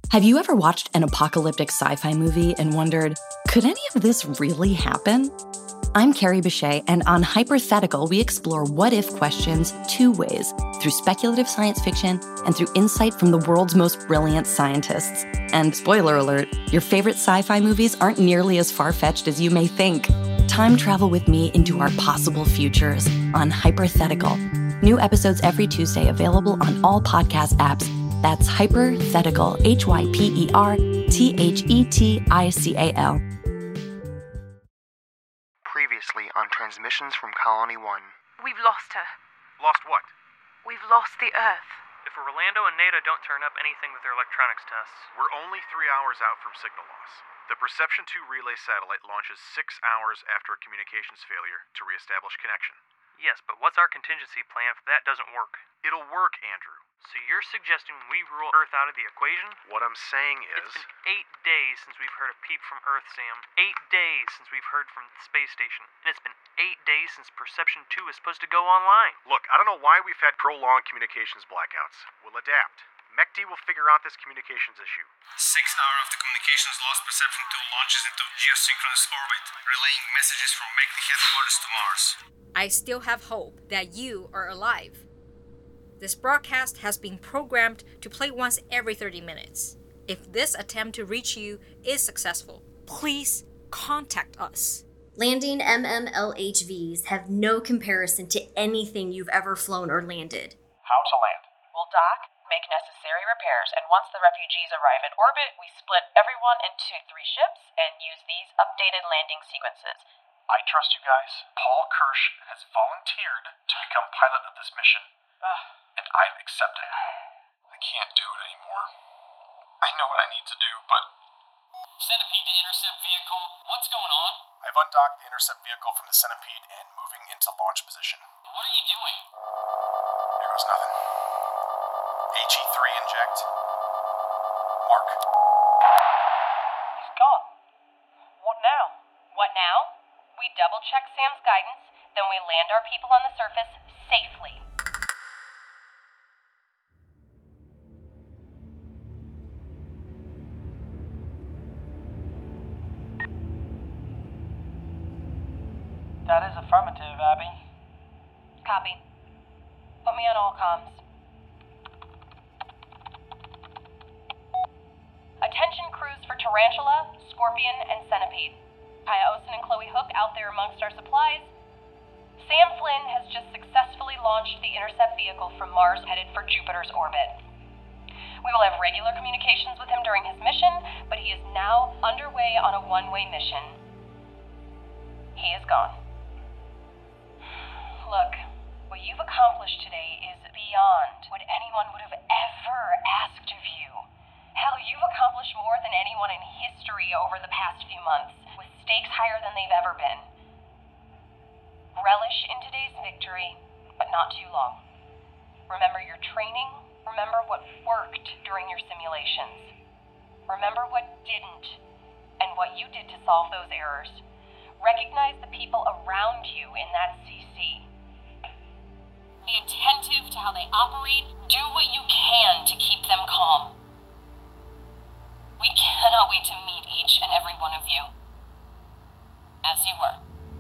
Have you ever watched an apocalyptic sci-fi movie and wondered, could any of this really happen? I'm Carrie Bechet, and on Hypothetical, we explore what-if questions two ways, through speculative science fiction and through insight from the world's most brilliant scientists. And spoiler alert, your favorite sci-fi movies aren't nearly as far-fetched as you may think. Time travel with me into our possible futures on Hypothetical. New episodes every Tuesday available on all podcast apps. That's Hypothetical, Hyperthetical. Previously on Transmissions from Colony 1. We've lost her. Lost what? We've lost the Earth. If Orlando and Nada don't turn up anything with their electronics tests... We're only 3 hours out from signal loss. The Perception 2 relay satellite launches 6 hours after a communications failure to reestablish connection. Yes, but what's our contingency plan if that doesn't work? It'll work, Andrew. So you're suggesting we rule Earth out of the equation? What I'm saying is... It's been 8 days since we've heard a peep from Earth, Sam. 8 days since we've heard from the space station. And it's been 8 days since Perception 2 is supposed to go online. Look, I don't know why we've had prolonged communications blackouts. We'll adapt. MECD will figure out this communications issue. 6 hours after communications lost, Perception 2 launches into geosynchronous orbit, relaying messages from MECD headquarters to Mars. I still have hope that you are alive. This broadcast has been programmed to play once every 30 minutes. If this attempt to reach you is successful, please contact us. Landing MMLHVs have no comparison to anything you've ever flown or landed. How to land? We'll dock, make necessary repairs, and once the refugees arrive in orbit, we split everyone into 3 ships and use these updated landing sequences. I trust you guys. Paul Kirsch has volunteered to become pilot of this mission, and I've accepted. I can't do it anymore. I know what I need to do, but... Centipede to intercept vehicle. What's going on? I've undocked the intercept vehicle from the Centipede and moving into launch position. What are you doing? Here goes nothing. HE3 inject. Mark. He's gone. What now? What now? We double-check Sam's guidance, then we land our people on the surface safely. That is affirmative, Abby. Copy. Put me on all comms. Attention crews for Tarantula, Scorpion, and Centipede. Kaya Olsen and Chloe Hook out there amongst our supplies. Sam Flynn has just successfully launched the intercept vehicle from Mars headed for Jupiter's orbit. We will have regular communications with him during his mission, but he is now underway on a one-way mission. He is gone. Look, what you've accomplished today is beyond what anyone would have ever asked of you. Hell, you've accomplished more than anyone in history over the past few months, with stakes higher than they've ever been. Relish in today's victory, but not too long. Remember your training, remember what worked during your simulations. Remember what didn't, and what you did to solve those errors. Recognize the people around you in that CC. Be attentive to how they operate. Do what you can to keep them calm. We cannot wait to meet each and every one of you. As you were.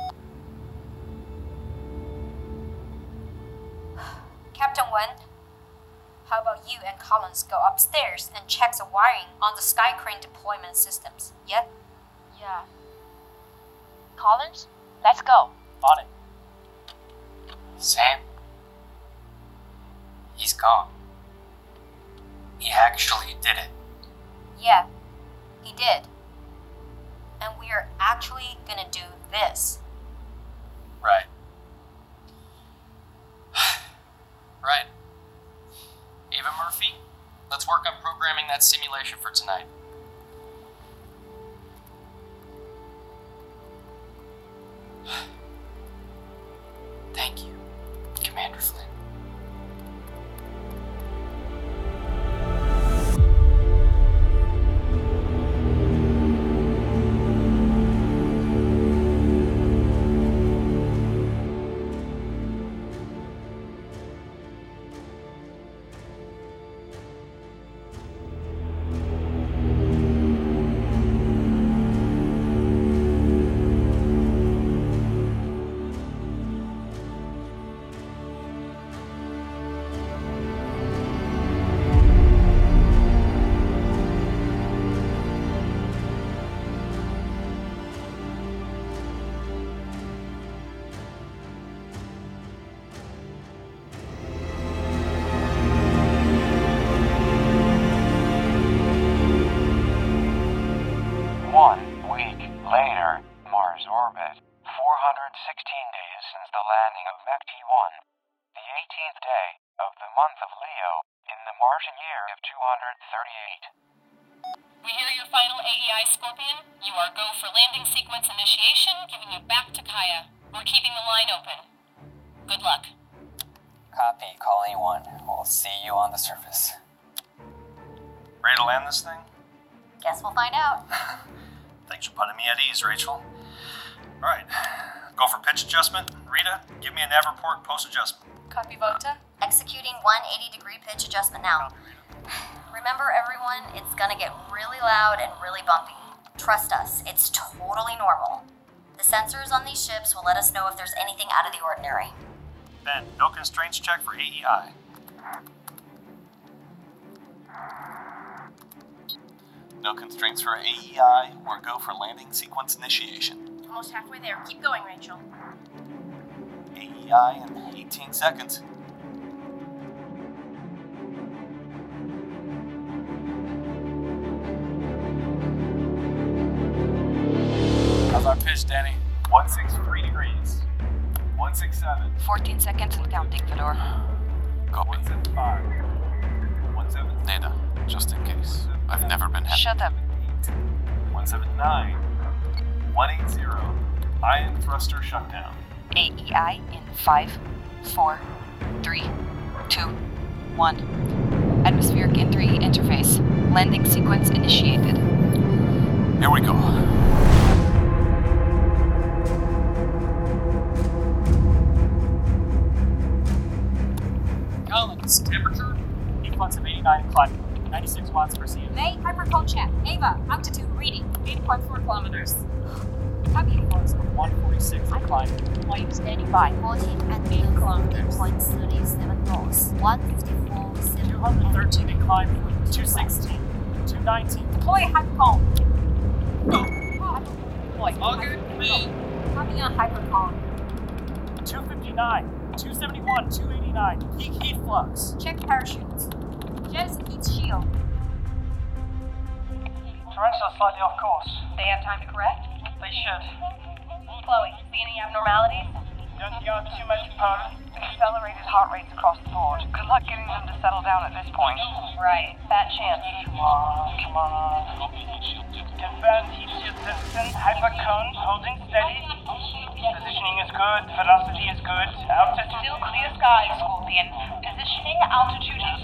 Captain Wen, how about you and Collins go upstairs and check the wiring on the Sky Crane deployment systems, yeah? Yeah. Collins, let's go. On it. Sam? He's gone. He actually did it. Yeah, he did. And we are actually gonna do this. Right. Right. Ava Murphy, let's work on programming that simulation for tonight. Thank you, Commander Flynn. the landing of Mech T1, the 18th day of the month of Leo in the Martian year of 238. We hear your final AEI, Scorpion. You are go for landing sequence initiation, giving you back to Kaya. We're keeping the line open. Good luck. Copy, Colony 1. We'll see you on the surface. Ready to land this thing? Guess we'll find out. Thanks for putting me at ease, Rachel. Alright, go for pitch adjustment. Rita, give me a nav report post-adjustment. Copy, Vota. Executing 180-degree pitch adjustment now. Remember, everyone, it's gonna get really loud and really bumpy. Trust us, it's totally normal. The sensors on these ships will let us know if there's anything out of the ordinary. Ben, no constraints check for AEI. No constraints for AEI or go for landing sequence initiation. Almost halfway there. Keep going, Rachel. AEI in 18 seconds. How's our pitch, Danny? 163 degrees. 167. 14 seconds and counting, Fedor. Copy. 175. 170. Data, just in case. I've never been happy. Shut up. 179. 180. Ion thruster shutdown. AEI in 5, 4, 3, 2, 1. Atmospheric entry interface. Landing sequence initiated. Here we go. Collins, temperature? Deflux of 89 climate. 96 watts per cm. May, hypercone check. Ava, altitude reading. 8.4 kilometers. Copy. Deflux of 146 in climate. Point standing by. 14 and 8 kilometers. 8.37 knots. 154. 213 in climate. 216. 219. Deploy hypercone. Deploy. All good, me. Copy on hypercone. 259. 271. 289. Peak heat flux. Check parachutes. Jettison heat shield. Tarantula slightly off course. They have time to correct? They should. Chloe, see any abnormalities? Don't yard too much powder. Accelerated heart rates across the board. Good luck getting them to settle down at this point. Right. Fat chance. Come on. Confirmed heat shield distance. Hypercone holding steady. Positioning is good. Velocity is good. Altitude. Still clear skies, Scorpion. Positioning, altitude is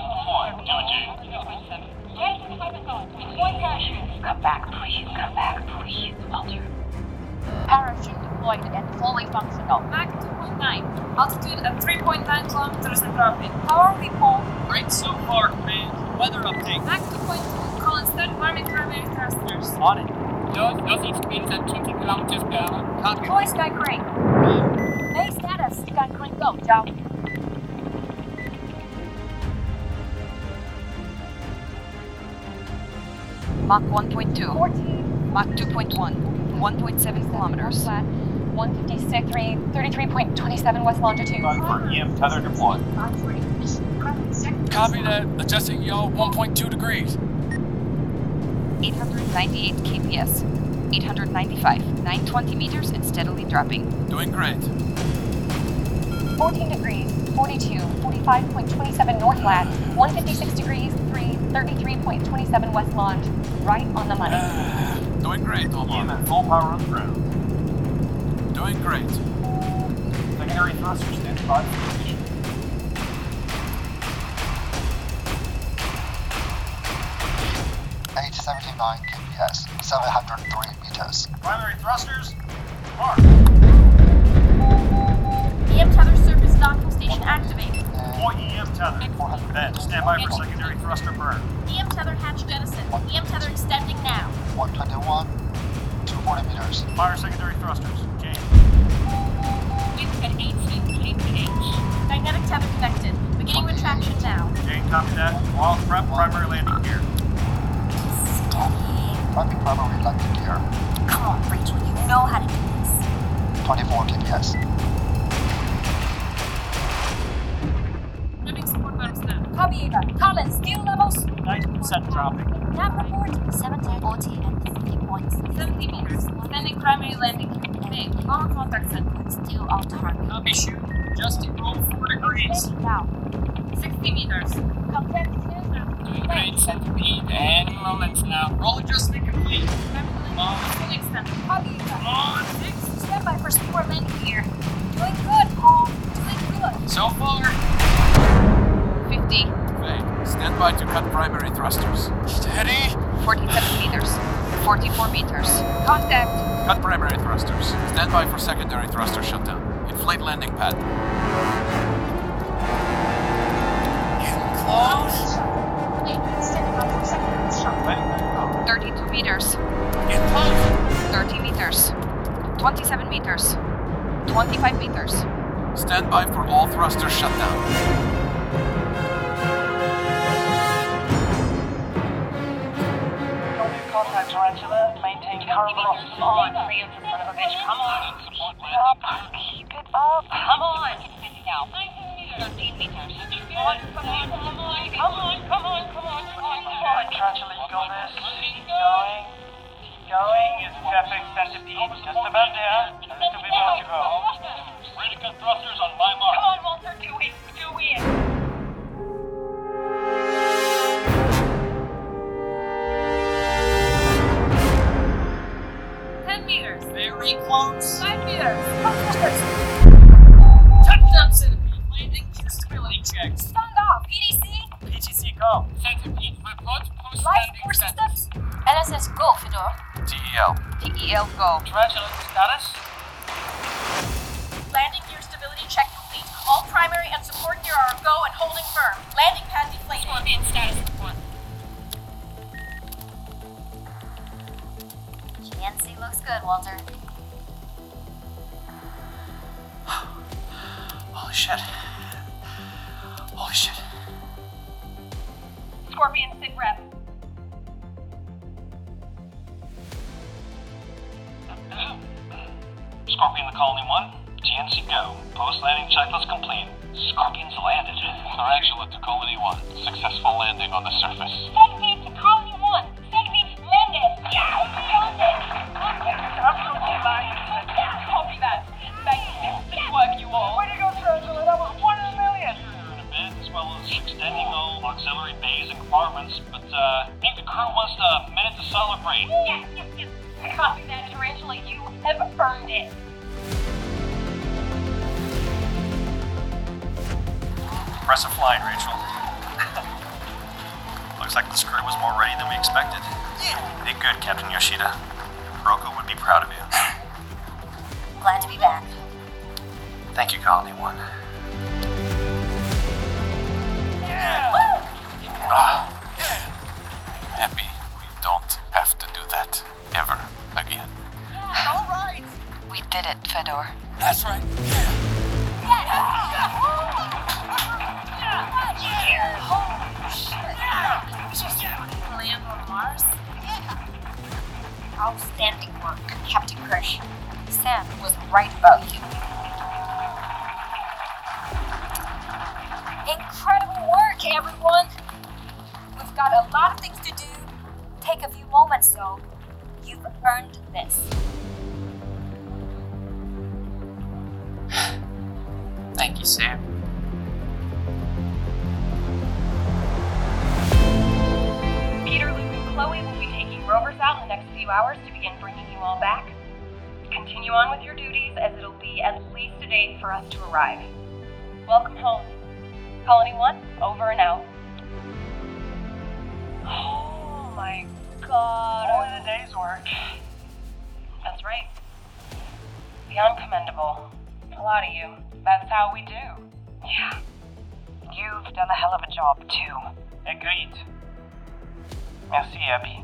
Deploy parachute. Come back, please. Come back, please. Walter. Parachute deployed and fully functional. Mach 2.9. Altitude at 3.9 kilometers and dropping. Power report. Great so far, command. Weather update. Mach 2.2. Collins 35 primary thrusters. On it. Those speeds at 20 kilometers per hour. Copy. Deploy sky crane. May status. Sky crane go. Ciao. Mach 1.2. 14. Mach 2.1. 1.7 kilometers. Flat. 156, 33.27 west longitude. For EM tether deployed. Copy that. Adjusting yaw 1.2 degrees. 898 kps. 895. 920 meters and steadily dropping. Doing great. 14 degrees, 42, 45.27 north lat, 156 degrees, 33.27 west long. Right on the money. Doing great, Omar. EM at full power on the ground. Doing great. Secondary thruster standing by for ignition. kps, 703 meters. Primary thrusters, mark. EM tether surface docking station activated. Deploy EM tether. Ben, stand by for secondary thruster burn. EM tether hatch jettison. EM tether extending now. 121, 240 meters. Fire secondary thrusters. Jane. Wind at 18 kph. Magnetic tether connected. Beginning retraction now. Jane, copy that. While prep, primary landing gear. Prepping primary landing gear. Come on, Rachel, you know how to do this. 24 kps. Living support arms now. Copy, Ava. Collins, steel levels. 90% dropping. Nav report. 70, 40, and 50 points. 70 meters. Standing primary landing. May, lower contact center. Still off target. Copy, shoot. Adjusting roll 4 degrees. Now. 60 meters. Contact center. Doing great, centipede. Any moments now. Roll adjustment complete. Come on. Fully extended. Copy. Come on. 6. Stand by for support landing here. Doing good, Paul. Doing good. So far. 50. Fade. Stand by to cut primary thrusters. Steady. 47 meters. 44 meters. Contact. Cut primary thrusters. Stand by for secondary thruster shutdown. Inflate landing pad. Getting close. Standing by for secondary shutdown. 32 meters. Get close. 30 meters. 27 meters. 25 meters. Stand by for all thrusters shutdown. Contact Tarantula, maintain current velocity. Come on, Francis, son of a bitch, come on. Keep it up. Come on. Now. 13 meters. Come on. Tarantula, you got this. Keep going. Keep going. It's perfect centipede. Just about there. A little bit more to go. Ready to cut thrusters on my mark. Come on, Walter, do it. Do it. Very close. 5 meters. Touchdown, centipede. Landing gear stability checks. Stand off. PDC. PTC go. Centipede, report post Life landing support status. systems. LSS go, Fedor. TEL. TEL go. Tarantula, status? Landing gear stability check complete. All primary and support gear are go and holding firm. Landing pad deflated. Scorpion status report. GNC looks good, Walter. Holy shit. Holy shit. Scorpion sit rep. Scorpion to Colony 1. GNC go. Post-landing checklist complete. Scorpion's landed. Tarantula to Colony 1. Successful landing on the surface. Send me to Colony 1. Send me landed. Landed. Absolutely lying. Copy that. Magnificent work, you all. Way to go, Tarantula. That was 1 in a million. In a bit, as well as extending all auxiliary bays and compartments, but I think the crew wants a minute to celebrate. Yes. Copy that, Tarantula. You have earned it. Impressive flying, Rachel. Looks like this crew was more ready than we expected. You did good, Captain Yoshida. Roko would be proud of you. Glad to be back. Thank you, Colony 1. Happy we don't have to do that ever again. All right. We did it, Fedor. That's right. Land on Mars? Outstanding work, Captain Kirsch. Sam was right about you. Incredible work, everyone! We've got a lot of things to do. Take a few moments, though. You've earned this. Thank you, Sam. Peter, Luke, and Chloe will be taking rovers out in the next few hours to begin bringing you all back. Continue on with your duties, as it'll be at least a day for us to arrive. Welcome home. Colony 1, over and out. Oh my god. Only the day's work. That's right. Beyond commendable. A lot of you. That's how we do. Yeah. You've done a hell of a job, too. Agreed. Merci, Abby.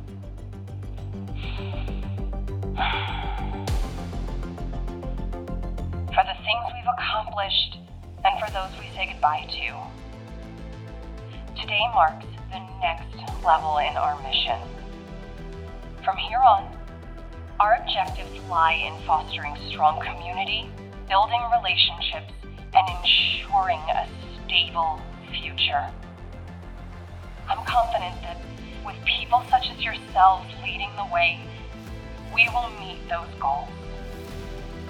For the things we've accomplished, and for those we say goodbye to. Today marks the next level in our mission. From here on, our objectives lie in fostering strong community, building relationships, and ensuring a stable future. I'm confident that with people such as yourselves leading the way, we will meet those goals.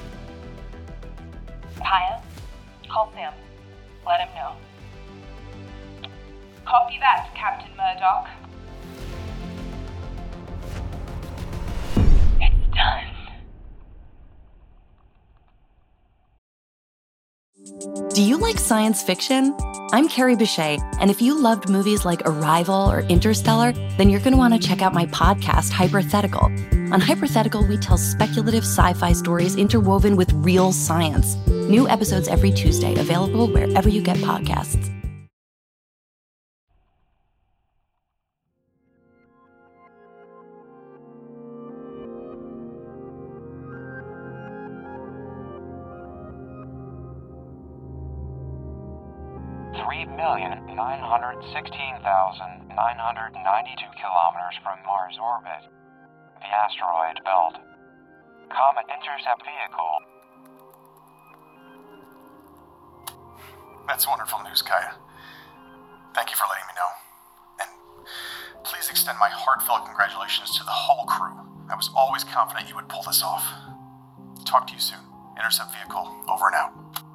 Kaya, call Sam. Let him know. Copy that, Captain Murdoch. It's done. Do you like science fiction? I'm Carrie Bechet, and if you loved movies like Arrival or Interstellar, then you're going to want to check out my podcast, Hypothetical. On Hypothetical, we tell speculative sci-fi stories interwoven with real science. New episodes every Tuesday, available wherever you get podcasts. $3,916,992 kilometers from Mars orbit. The asteroid belt. Comet intercept vehicle. That's wonderful news, Kaya. Thank you for letting me know. And please extend my heartfelt congratulations to the whole crew. I was always confident you would pull this off. Talk to you soon. Intercept vehicle, over and out.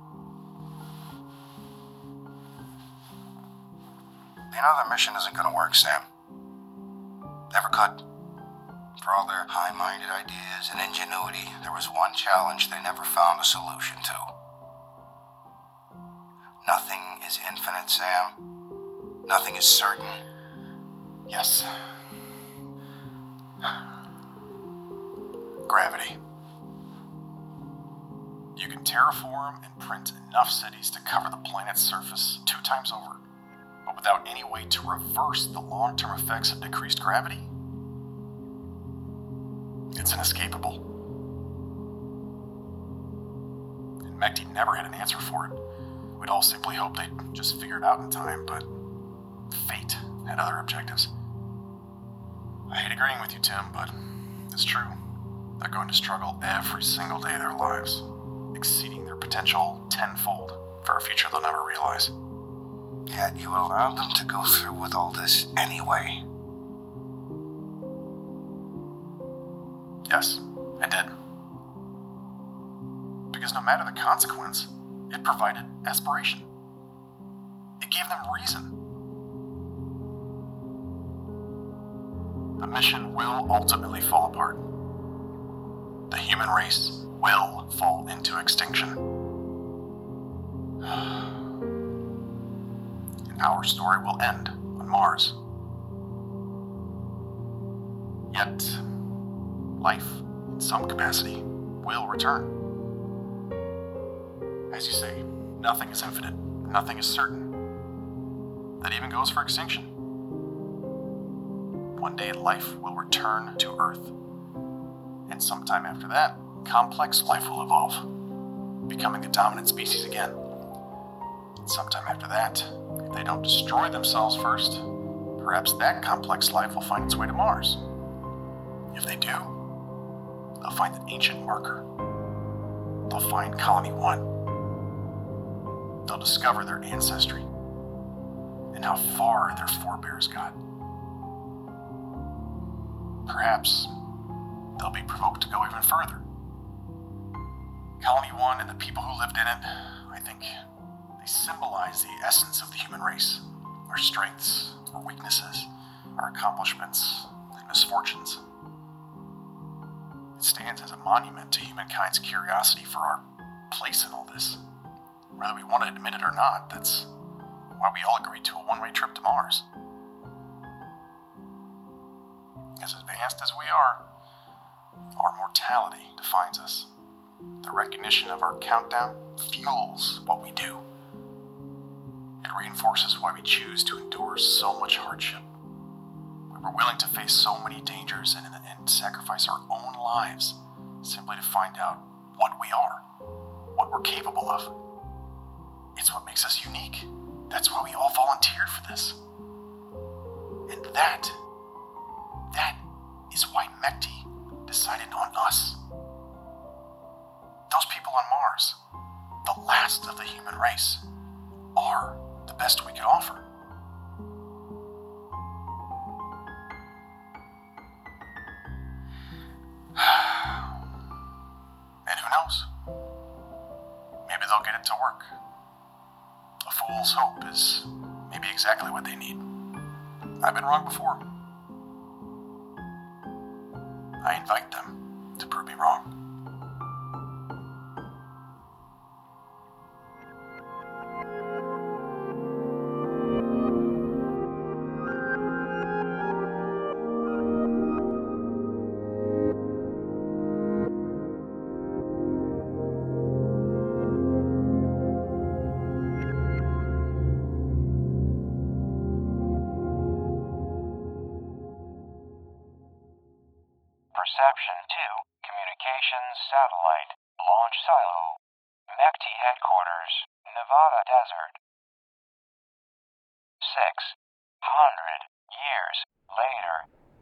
You know the mission isn't gonna work, Sam. Never could. For all their high-minded ideas and ingenuity, there was one challenge they never found a solution to. Nothing is infinite, Sam. Nothing is certain. Yes. Gravity. You can terraform and print enough cities to cover the planet's surface 2 times over. But without any way to reverse the long-term effects of decreased gravity, it's inescapable. And Mekti never had an answer for it. We'd all simply hoped they'd just figure it out in time, but fate had other objectives. I hate agreeing with you, Tim, but it's true. They're going to struggle every single day of their lives, exceeding their potential tenfold for a future they'll never realize. Yet you allowed them to go through with all this anyway. Yes, I did. Because no matter the consequence, it provided aspiration. It gave them reason. The mission will ultimately fall apart. The human race will fall into extinction. And our story will end on Mars. Yet, life, in some capacity, will return. As you say, nothing is infinite, nothing is certain. That even goes for extinction. One day life will return to Earth. And sometime after that, complex life will evolve, becoming the dominant species again. And sometime after that, if they don't destroy themselves first, perhaps that complex life will find its way to Mars. If they do, they'll find an ancient marker. They'll find Colony 1. They'll discover their ancestry and how far their forebears got. Perhaps they'll be provoked to go even further. Colony 1 and the people who lived in it, I think, they symbolize the essence of the human race. Our strengths, our weaknesses, our accomplishments, and misfortunes. It stands as a monument to humankind's curiosity for our place in all this. Whether we want to admit it or not, that's why we all agreed to a one-way trip to Mars. As advanced as we are, our mortality defines us. The recognition of our countdown fuels what we do. It reinforces why we choose to endure so much hardship. We were willing to face so many dangers and in the end sacrifice our own lives simply to find out what we are, what we're capable of. It's what makes us unique. That's why we all volunteered for this. And that is why Mekti decided on us. Those people on Mars, the last of the human race, are the best we could offer. And who knows? Maybe they'll get to work. A fool's hope is maybe exactly what they need. I've been wrong before. I invite them to prove me wrong. Perception 2, Communications Satellite, Launch Silo, MECT Headquarters, Nevada Desert. 600 years later.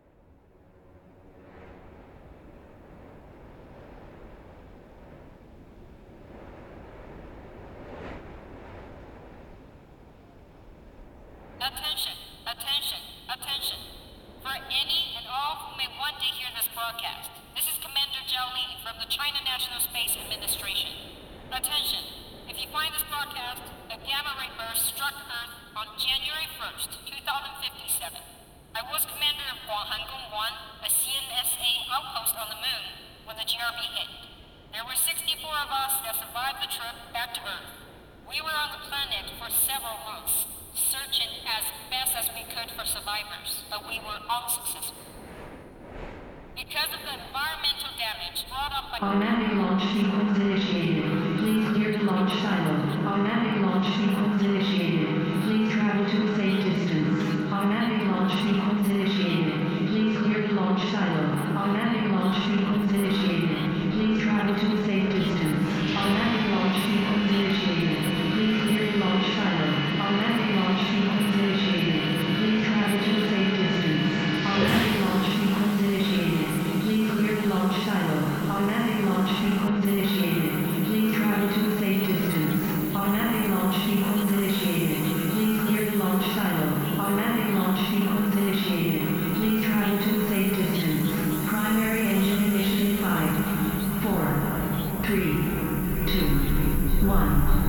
Attention, attention, attention. For any and all who may one day hear this broadcast, this is Commander Zhao Li from the China National Space Administration. Attention, if you find this broadcast, a gamma ray burst struck Earth on January 1st, 2057. I was commander of Guanghangung 1, a CNSA outpost on the moon, when the GRB hit. There were 64 of us that survived the trip back to Earth. We were on the planet for several months, searching as best as we could for survivors, but we were unsuccessful. Because of the environmental damage brought up by automatic launch sequence initiated. Please clear to launch silo. Automatic launch sequence initiated. Please travel to a safe distance. Automatic launch sequence initiated. Please clear to launch silo. Automatic launch sequence initiated. Please travel to a safe distance. Automatic launch sequence initiated. Please clear to launch silo. Automatic launch sequence initiated. Please travel to a safe distance. Automatic launch sequence initiated. Please clear to launch silo. Automatic launch sequence initiated. Please travel to a safe distance. Automatic launch sequence initiated. Please clear to launch silo. Automatic launch sequence initiated. Please travel to a safe distance. Primary engine ignition 5, 4, 3, 2, 1.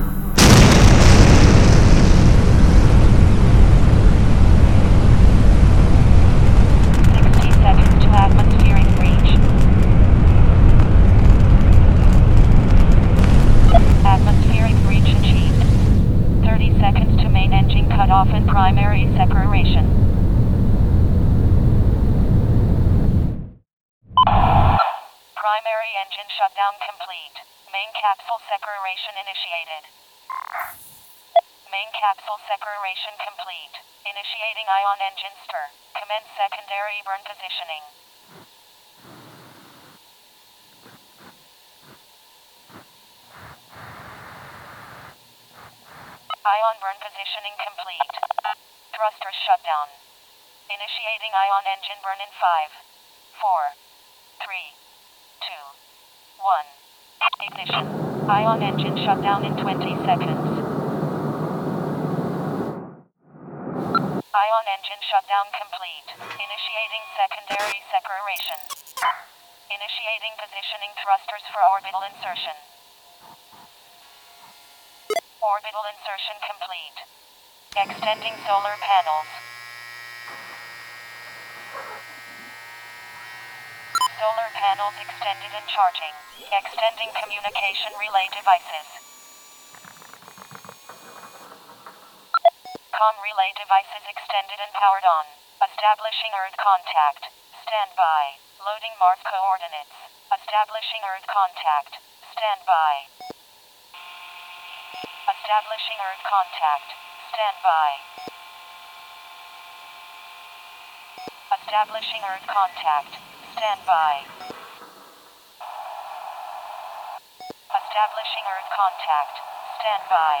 Atmospheric breach. Atmospheric breach achieved. 30 seconds to main engine cutoff and primary separation. Primary engine shutdown complete. Main capsule separation initiated. Main capsule separation complete. Initiating ion engine stir. Commence secondary burn positioning. Ion burn positioning complete. Thrusters shutdown. Initiating ion engine burn in 5, 4, 3, 2, 1. Ignition. Ion engine shutdown in 20 seconds. Ion engine shutdown complete. Initiating secondary separation. Initiating positioning thrusters for orbital insertion. Orbital insertion complete. Extending solar panels. Solar panels extended and charging. Extending communication relay devices. Com relay devices extended and powered on. Establishing Earth contact. Stand by. Loading Mars coordinates. Establishing Earth contact. Stand by. Establishing Earth contact. Stand by. Establishing Earth contact. Stand by. Establishing Earth contact. Stand by.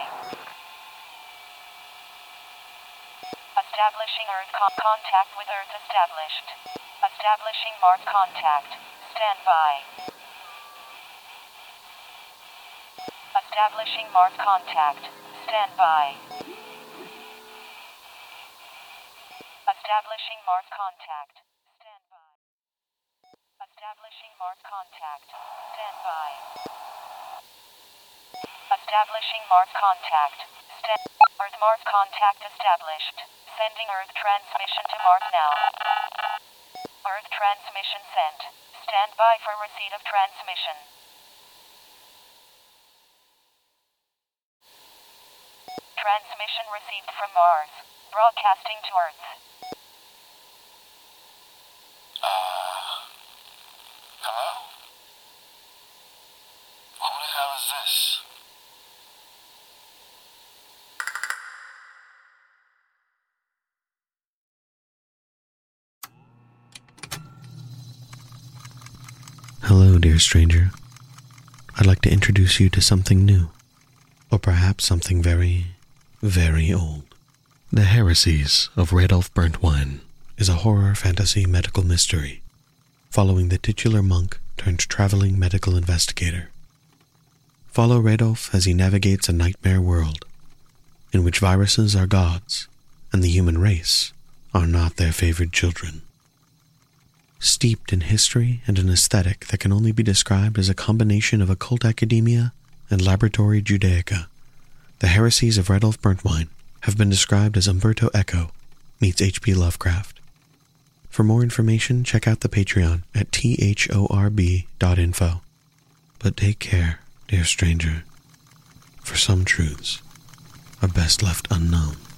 Establishing Earth contact with Earth established. Establishing Mars contact. Stand by. Establishing Mars contact. Stand by. Establishing Mars contact. Stand by. Establishing Mars contact. Stand by. Establishing Mars contact. Earth-Mars contact established. Sending Earth transmission to Mars now. Earth transmission sent. Stand by for receipt of transmission. Transmission received from Mars. Broadcasting to Earth. Hello? Who the hell is this? Hello, dear stranger. I'd like to introduce you to something new, or perhaps something very, very old. The Heresies of Radolf Burntwine is a horror fantasy medical mystery following the titular monk turned traveling medical investigator. Follow Radolf as he navigates a nightmare world in which viruses are gods and the human race are not their favored children. Steeped in history and an aesthetic that can only be described as a combination of occult academia and laboratory Judaica, the Heresies of Radolf Burntwine have been described as Umberto Eco meets H.P. Lovecraft. For more information, check out the Patreon at thorb.info. But take care, dear stranger, for some truths are best left unknown.